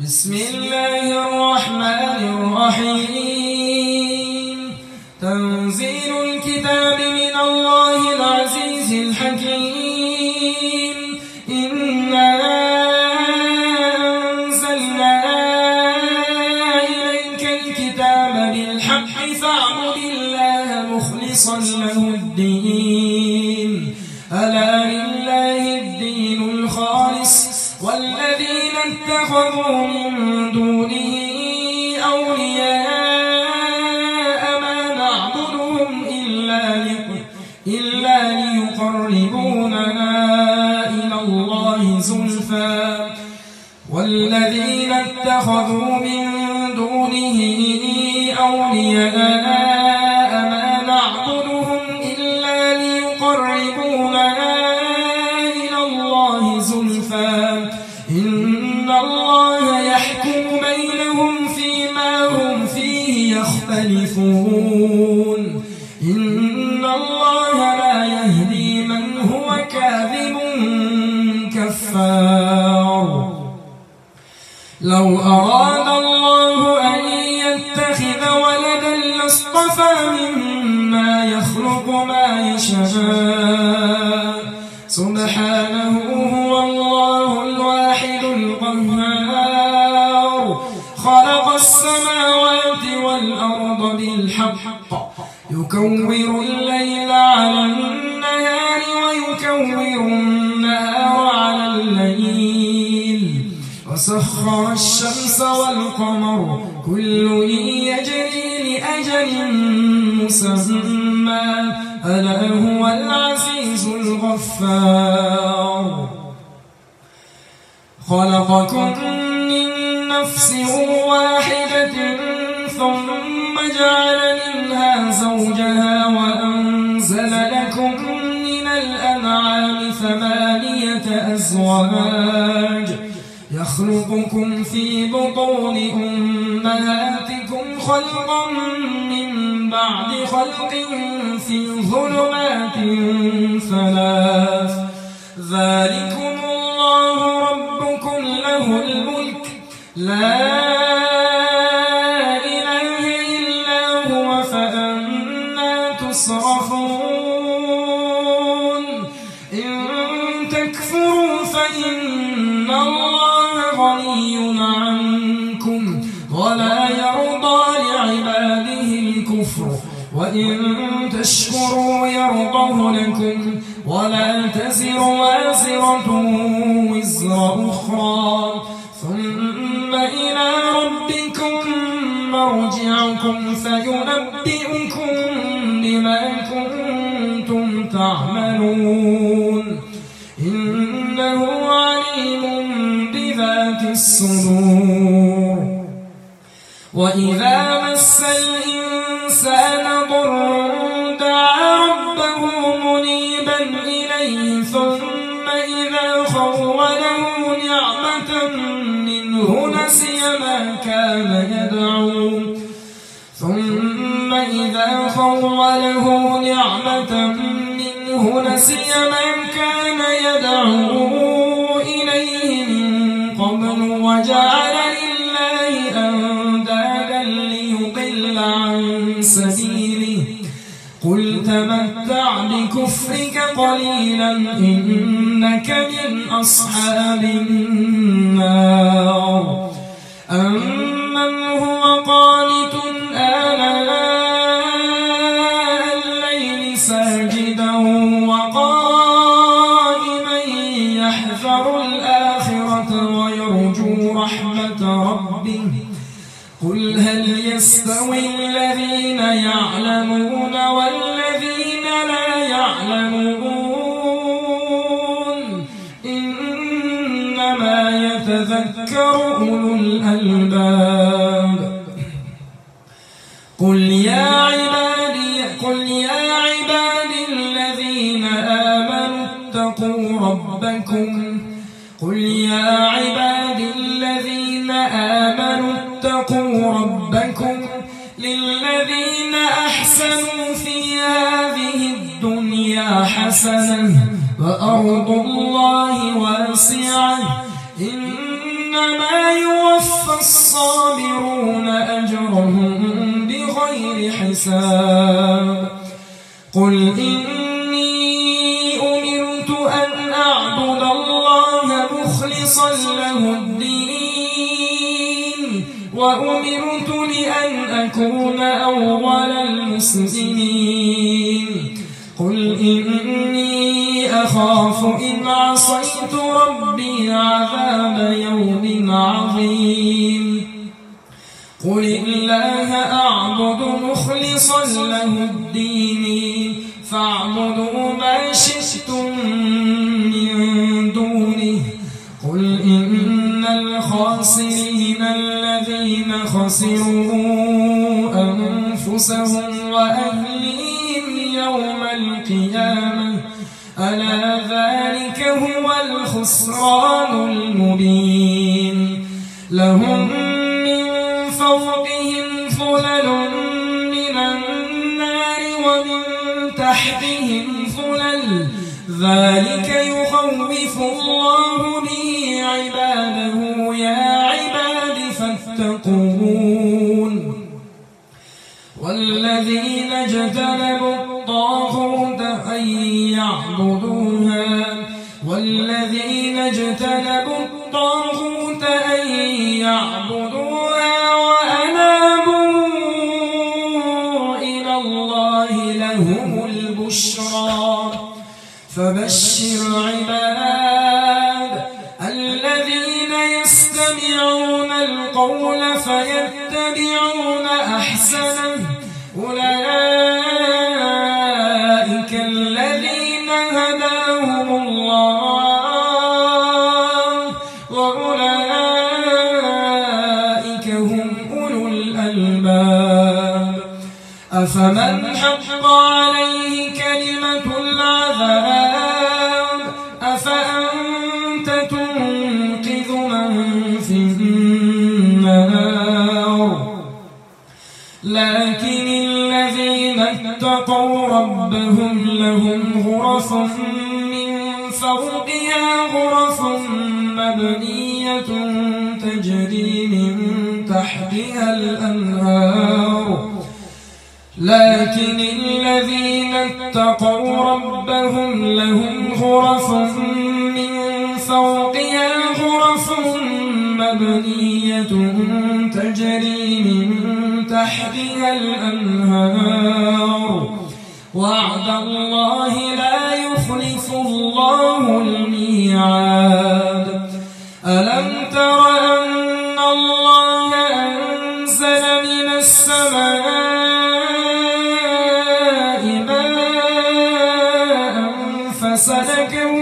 بسم الله الرحمن الرحيم تنزيل الكتاب من الله العزيز الحكيم إنا أنزلنا إليك الكتاب بالحق فاعبد الله مخلصا له الدين ألا لله الدين الخالص والذين اتخذوا من دونه أولياء ما نعبدهم إلا ليقربونا إلى الله زلفى والذين اتخذوا من دونه أولياء ما نعبدهم إلا ليقربونا إلى الله زلفى إن الله يحكم بينهم فيما هم فيه يختلفون إن الله لا يهدي من هو كاذب كفار لو أراد الله أن يتخذ ولدا لاصطفى مما يخلق ما يشاء سبحانه هو الله الواحد القهار خلق السماوات والأرض بالحق يكور الليل على النهار ويكور النهار على الليل وسخر الشمس والقمر كل يجري لأجل مسمى ألا هو العزيز الغفار خلقكم من نفس واحدة ثم جعل منها زوجها وأنزل لكم من الأنعام 8 أزواج يخلقكم في بطون أمهاتكم خلقا من بعد خلق في ظلمات 3 ذلكم الله ربكم له الملك لا إله إلا هو فأنا تصرفون إن تكفروا فإن الله غني عنكم ولا يرضى لعباده الكفر وإن تشكروا يرضه لكم ولا تزر وازرة وزر أخرى ثم إلى ربكم مرجعكم فينبئكم بما كنتم تعملون إنه عليم بذات الصدور وإذا مس الإنسان ضر دعا ربه منيبا إليه ثم إذا خوله نعمة منه نسي ما كان يدعو إليه من قبل وجعل لله أندادا ليضل عن سبيله قل تمتع بكفرك قليلا إنك من أصحاب النار أمن هو قانت آناء الليل ساجدا وقائما يحذر الآخرة ويرجو رحمة ربه قل هل يستوي الذين يعلمون والذين لا يعلمون إنما يتذكر أولو الألباب قل يا عبادي الذين آمنوا اتقوا ربكم قل يا عبادي الذين آمنوا اتقوا ربكم للذين أحسنوا في هذه الدنيا حسنة وأرض الله واسعة إن إنما يوفى الصابرون أجرهم بغير حساب قل إني أمرت أن أعبد الله مخلصا له الدين وأمرت لأن أكون أول المسلمين قل إني أخاف إن عصيت ربي عذاب يوم عظيم قل الله أعبد مخلصا له الدين فاعبدوا ما شئتم من دونه قل إن الخاسرين الذين خسروا أنفسهم وأهليهم يوم القيامة ألا ذلك هو الخسران المبين لهم من فوقهم ظلل من النار ومن تحتهم ظلل ذلك يخوف الله به عباده يا عباد فاتقون والذين اجتنبوا الطاغوت أن يعبدوها وأنابوا إلى الله لهم البشرى فبشر عباد الذين يستمعون القول فيتبعون أحسنه أولئك الذين هداهم الله وأولئك هم أولو الألباب أفمن حق عليه كلمة العذاب أفأنت تنقذ من في النار لكن الذين اتقوا ربهم لهم غرف من فوقها غرف مبنية تجري من تحتها الأنهار لكن الذين اتقوا ربهم لهم غرف من فوقها غرف مبنية تجري من تحتها الأنهار وعد الله لا يخلف الله الميعاد ألم تر أن الله أنزل من السماء ماء فسلكه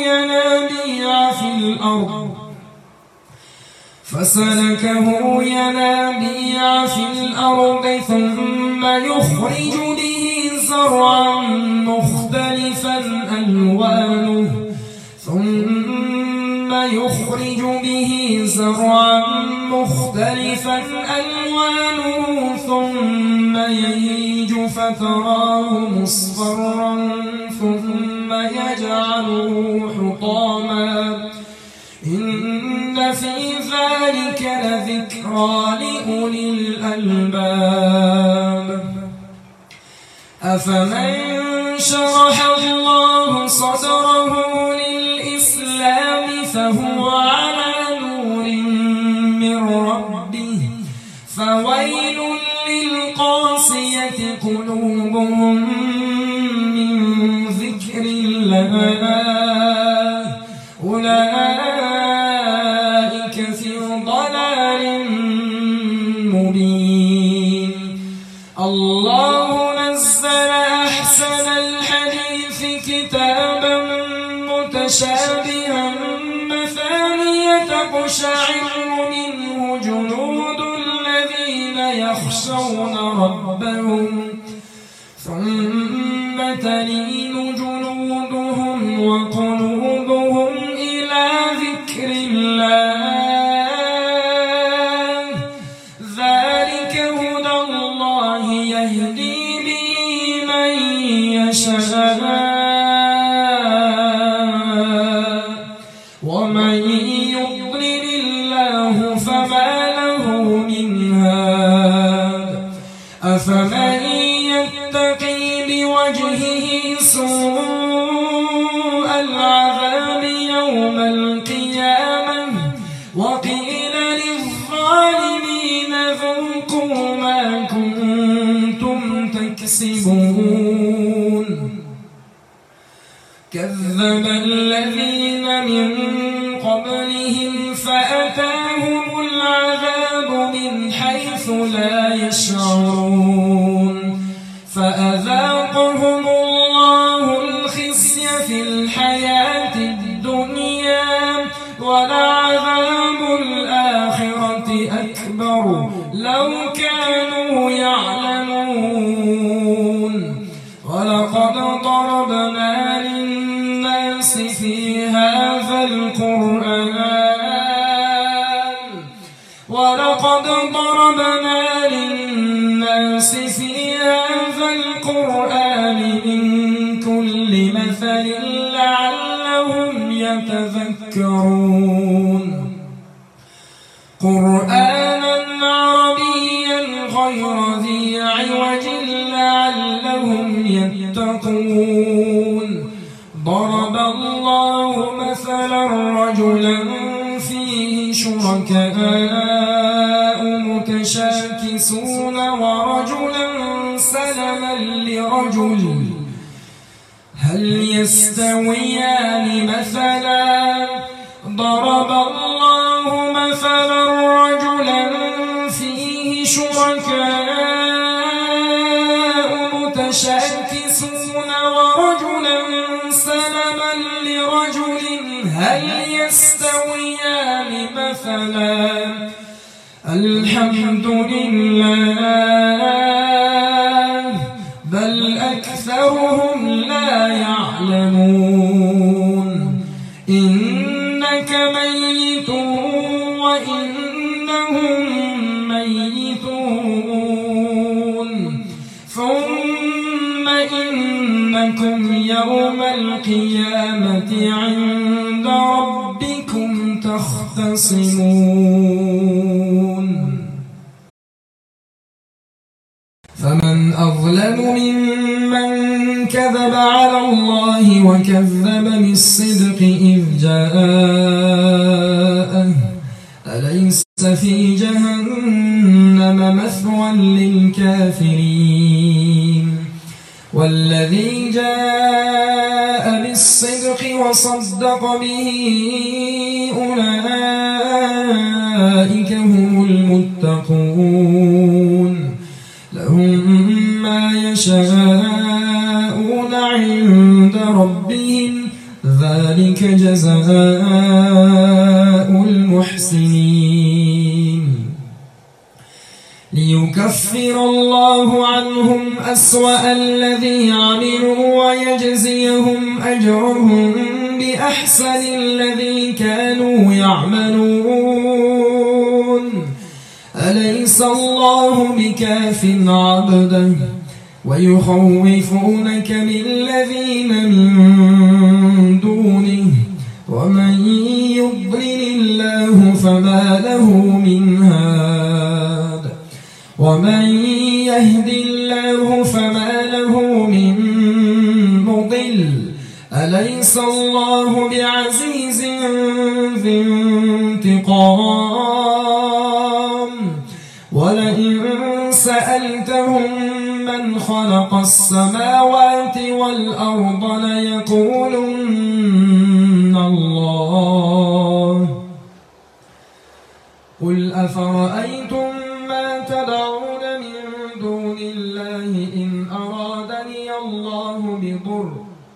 ينابيع في الأرض ثم يخرج به زرعا مختلفا ألوانه ثم يهيج فتراه مصفرا ثم يجعله حطاما إن في ذلك لذكرى لأولي الألباب أفمن شرح الله صدره للإسلام فهو على نور من ربه فويل للقاسية قلوبهم من ذكر الله أولئك في ضلال مبين الله نزل أحسن الحديث كتابا متشابها مثانية تقشعر منه جلود الذين يخشون ربهم ثم تلين جلودهم وقلوبهم إلى ذكر الله ذلك هدى الله يهدي به من يشاء ومن يضلل الله كذب الذين من قبلهم فأتاهم العذاب من حيث لا يشعرون فأذاقهم الله الخزي في الحياة الدنيا ولعذاب الآخرة أكبر لو كانوا يعلمون ولقد ضربنا للناس في هذا القرآن من كل مثل لعلهم يتذكرون قرآنا عربيا غير ذي عوج لعلهم يتقون ضرب الله مثلا رجلا فيه شركاء متشاكسون ورجلا سلما لرجل هل يستويان مثلا ضرب الله مثلا رجلا فيه شركاء متشاكسون ورجلا سلما لرجل هل يستويان مثلا الحمد لله بل أكثرهم لا يعلمون إنك ميت وإنهم ميتون ثم إنكم يوم القيامة عند ربكم تختصمون فمن أظلم ممن كذب على الله وكذب بالصدق إذ جاءه أليس في جهنم مثوى للكافرين والذي جاء بالصدق وصدق به أولئك هم المتقون لهم ما يشاءون عند ربهم ذلك جزاء المحسنين ليكفر الله عنهم أسوأ الذي عملوا ويجزيهم أجرهم بأحسن الذي كانوا يعملون أليس الله بكاف عبده ويخوفونك بالذين من دونه ومن يضلل الله فما له من هاد ومن يهد الله فما له من مضل أليس الله بعزيز ذي انتقام ولئن سألتهم من خلق السماوات والأرض ليقولن الله قل أفرأيتم ما تدعون من دون الله إن أرادني الله بضر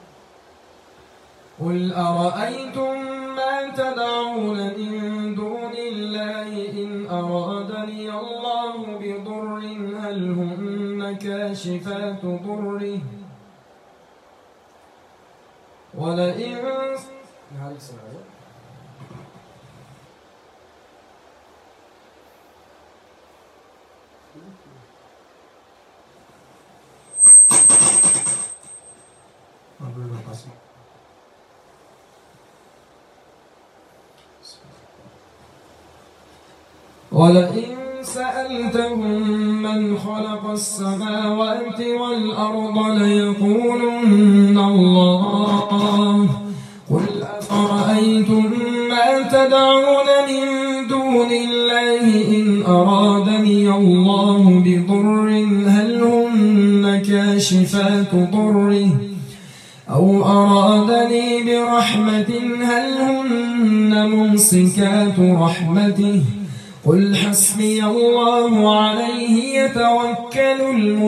قل أرأيتم ما تدعون من دون الله إن أرادني الله بضر هل هن كاشفات ضره ولئن ولئن سألتهم من خلق السماوات والأرض ليقولن الله قل أفرأيتم ما تدعون من دون الله إن أرادني الله بضر هل هن كاشفات ضره أو أرادني برحمة هل هن ممسكات رحمته قل حسبي الله عليه يتوكل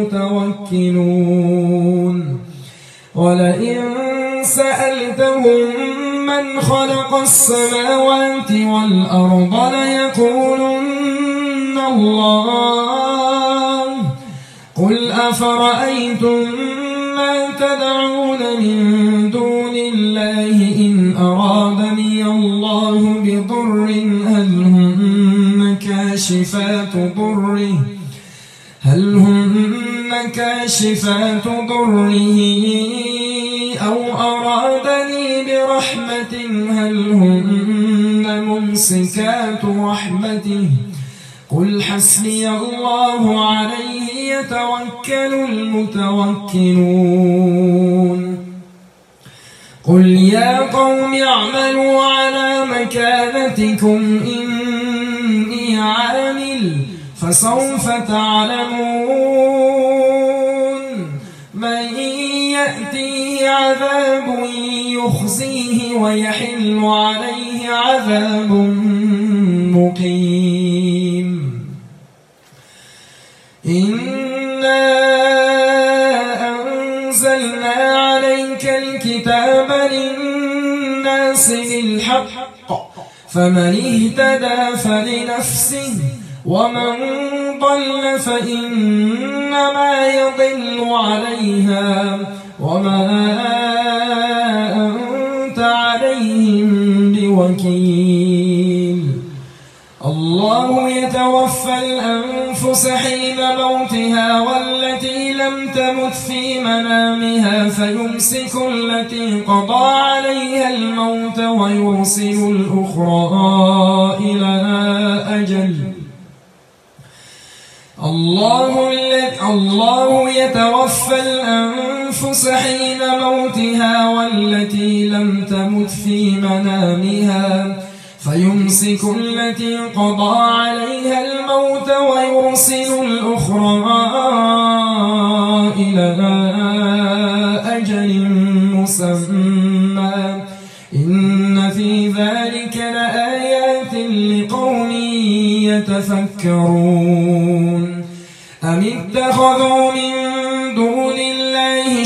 المتوكلون ولئن سألتهم من خلق السماوات والأرض ليقولن الله قل أفرأيتم ما تدعون من دون الله إن أرادني الله بضر هل هن كاشفات ضره أو أرادني برحمة هل هن ممسكات رحمته قل حسبي الله عليه يتوكل المتوكلون قل يا قوم اعملوا على مكانتكم إني عامل فسوف تعلمون من يأتيه عذاب يخزيه ويحل عليه عذاب مقيم إنا أنزلنا عليك الكتاب للناس بالحق فمن اهتدى فلنفسه ومن ضل فإنما يضل عليها وما أنت عليهم بوكيل الله يتوفى الأنفس حين موتها والتي لم تمت في منامها فيمسك التي قضى عليها الموت ويرسل الأخرى إلى أجل الله يتوفى الأنفس حين موتها والتي لم تمت في منامها فيمسك التي قضى عليها الموت ويرسل الأخرى إلى أجل مسمى إن في ذلك لآيات لقوم يتفكرون أم اتخذوا من دون الله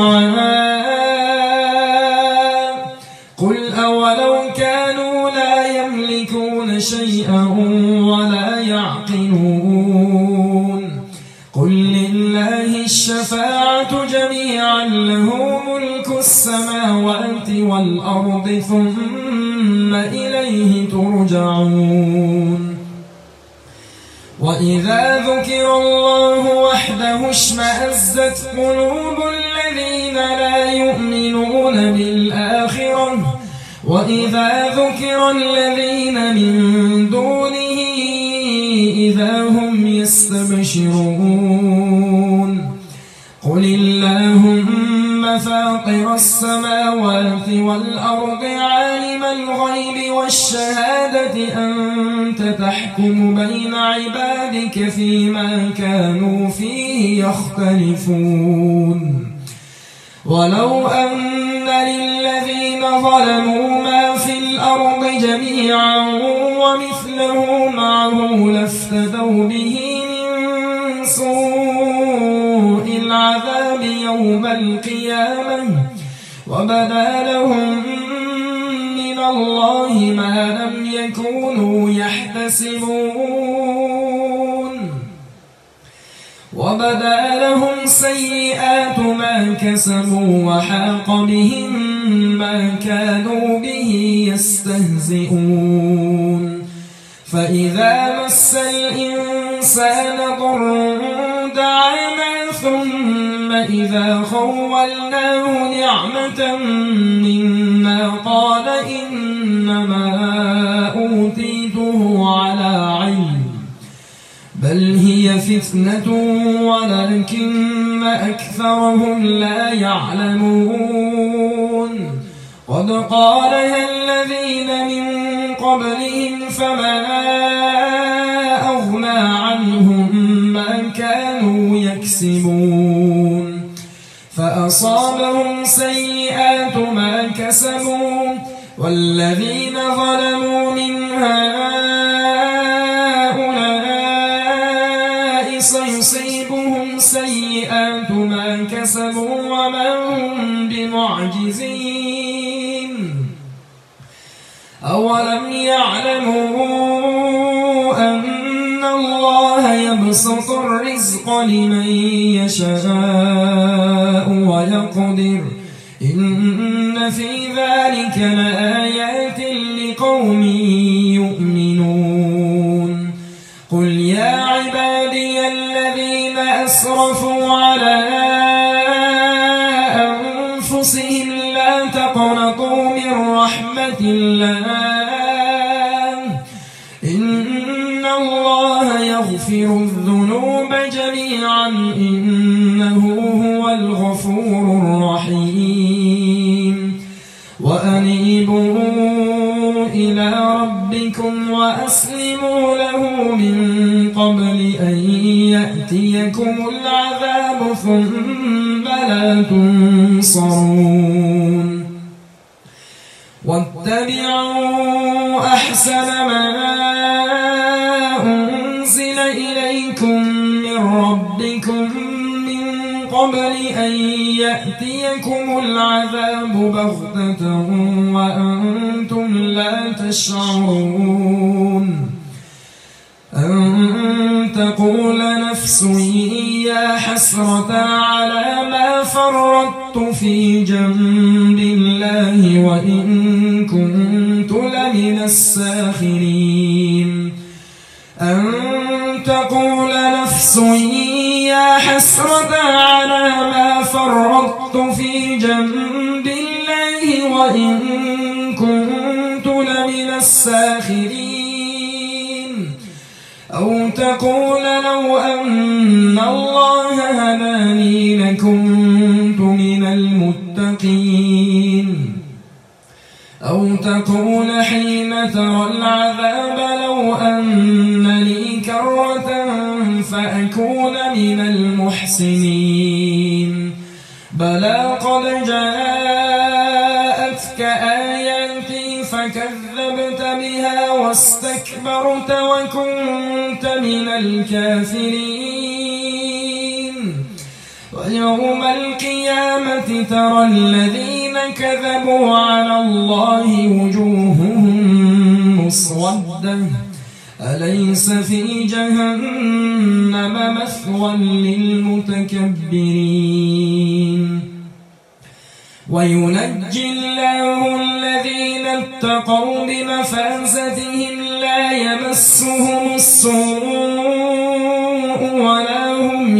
شفعاء قل أولو كانوا لا يملكون شيئا ولا يعقلون قل لله الشفاعة جميعا له ملك السماوات والأرض ثم إليه ترجعون وإذا ذكر الله وحده اشمأزت قلوب الذين لا يؤمنون بالآخرة وإذا ذكر الذين من دونه إذا هم يستبشرون قل اللهم فاطر السماوات والأرض عالم الغيب والشهادة أنت تحكم بين عبادك فيما كانوا فيه يختلفون ولو أن للذين ظلموا ما في الأرض جميعا ومثله معه لافتدوا به من سوء العذاب يوم القيامة وبدا لهم من الله ما لم يكونوا يحتسبون وبدا لهم سيئات ما كسبوا وحاق بهم ما كانوا به يستهزئون فإذا مس الإنسان ضر دعانا ثم إذا خولناه نعمة منا قال إنما أوتيته على علم بل هي فتنة ولكن أكثرهم لا يعلمون قد قالها الذين من قبلهم فما أغنى عنهم ما كانوا يكسبون فأصابهم سيئات ما كسبوا والذين ظلموا من هؤلاء سيصيبهم سيئات ما كسبوا وما هم بمعجزين أولم يعلموا أن الله يبسط الرزق لمن يشاء ويقدر إن في ذلك لآيات لقوم يؤمنون قل يا عبادي الذين أسرفوا على أنفسهم لا تقنطوا من رحمة الله إن الله يغفر الذنوب جميعا إنه هو الغفور الرحيم وأنيبوا إلى ربكم وأسلموا له من قبل أن يأتيكم العذاب ثم لا تنصرون واتبعوا أحسن ما أنزل إليكم من ربكم من قبل أن يأتيكم العذاب بغتة وأنتم لا تشعرون أن تقول نفس يا حسرة على ما فرطت في جنب الله وإن كنت لمن الساخرين أن تقول نفس يا حسرة على ما فرطت في جنب الله وإن كنت لمن الساخرين أو تقول لو أن الله هداني لكنت من المتقين أو تقول حين ترى العذاب لو أن لي كرة فأكون من المحسنين بلى قد جاءتك آياتي فكذبت بها واستكبرت وكنت من الكافرين ويوم القيامة ترى الذين كذبوا على الله وجوههم مسودة أليس في جهنم مثوى للمتكبرين وينجي الله الذين اتقوا بمفازتهم لا يمسهم السوء ولا هم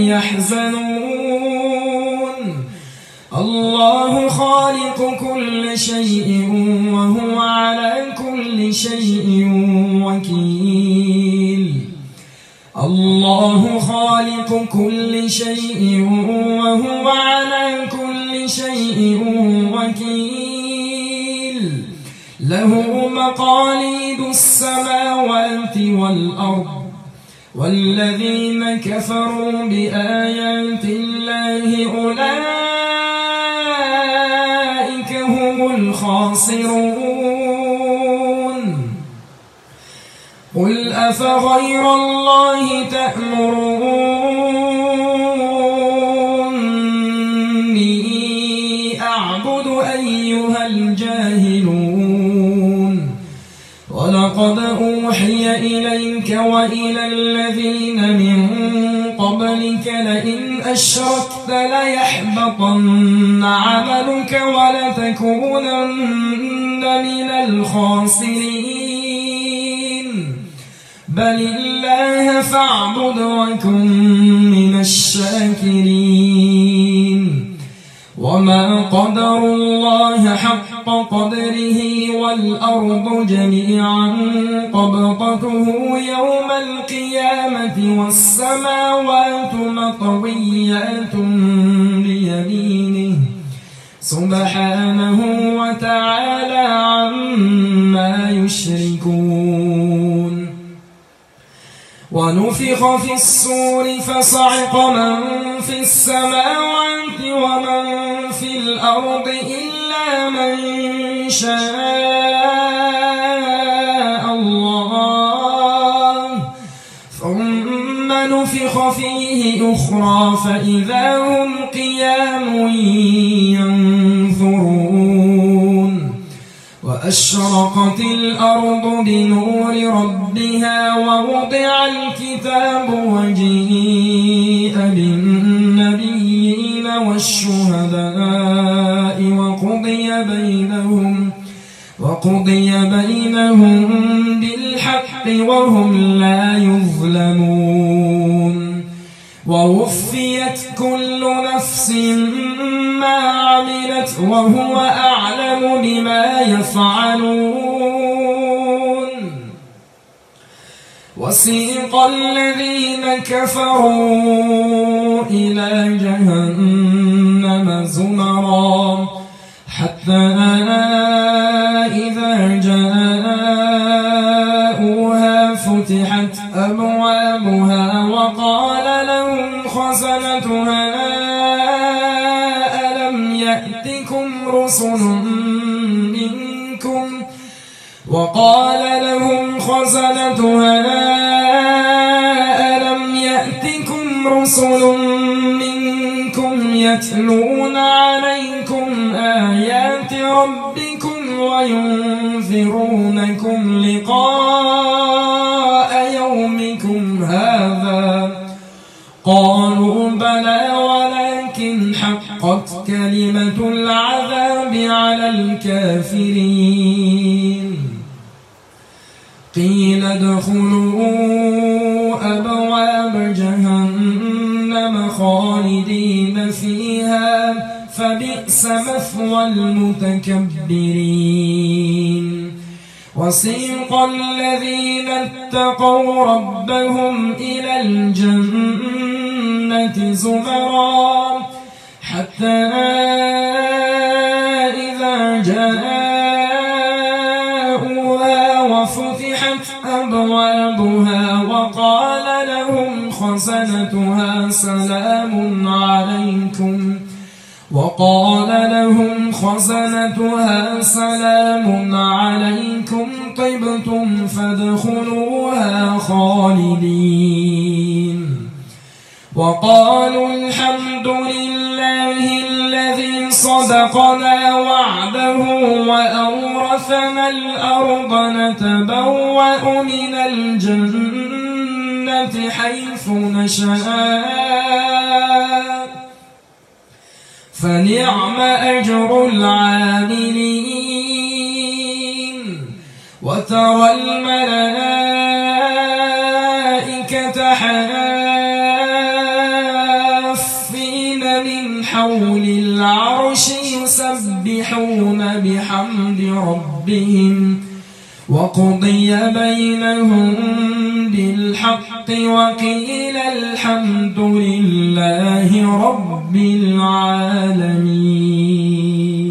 يحزنون الله خالق كل شيء وهو على كل شيء وكيل الله خالق كل شيء وهو على كل شيء وكيل له مقاليد السماوات والأرض والذين كفروا بآيات الله أولئك هم الخاسرون قل أفغير الله تأمروني أعبد أيها الجاهلون ولقد أوحي إليك وإلى الذين من قبلك لئن أشركت ليحبطن عملك ولتكونن من الخاسرين بل الله فاعبد وكن من الشاكرين وما قدروا الله حق قدره والأرض جميعا قبضته يوم القيامة والسماوات مطويات بيمينه سبحانه وتعالى عما يشركون ونفخ في الصور فصعق من في السماوات ومن في الأرض إلا إلا من شاء الله ثم نفخ فيه أخرى فإذا هم قيام ينظرون وأشرقت الأرض بنور ربها ووضع الكتاب وجيء بالنبيين والشهداء وقضي بينهم بالحق وهم لا يظلمون ووفيت كل نفس ما عملت وهو أعلم بما يفعلون وسيق الذين كفروا إلى جهنم زمرا حتى إذا جاءوها فتحت أبوابها وقال لهم خزنتها ألم يأتكم رسل منكم يتلون عليكم آيات ربكم وينذرونكم لقاء يومكم هذا قالوا بلى ولكن حقت كلمة العذاب على الكافرين قيل ادخلوا أبواب جهنم خالدين فيها فبئس مثوى المتكبرين وسيق الذين اتقوا ربهم إلى الجنة زمرا حتى إذا جاءوها وفتحت أبوابها وقال لهم خزنتها سلام عليكم طبتم فادخلوها خالدين وقالوا الحمد لله الذي صدقنا وعده وأورثنا الأرض نتبوأ من الجنة حيث نشاء فنعم أجر العاملين وترى الملائكة حافين من حول العرش يسبحون بحمد ربهم وقضي بينهم بالحق وقيل الحمد لله رب العالمين.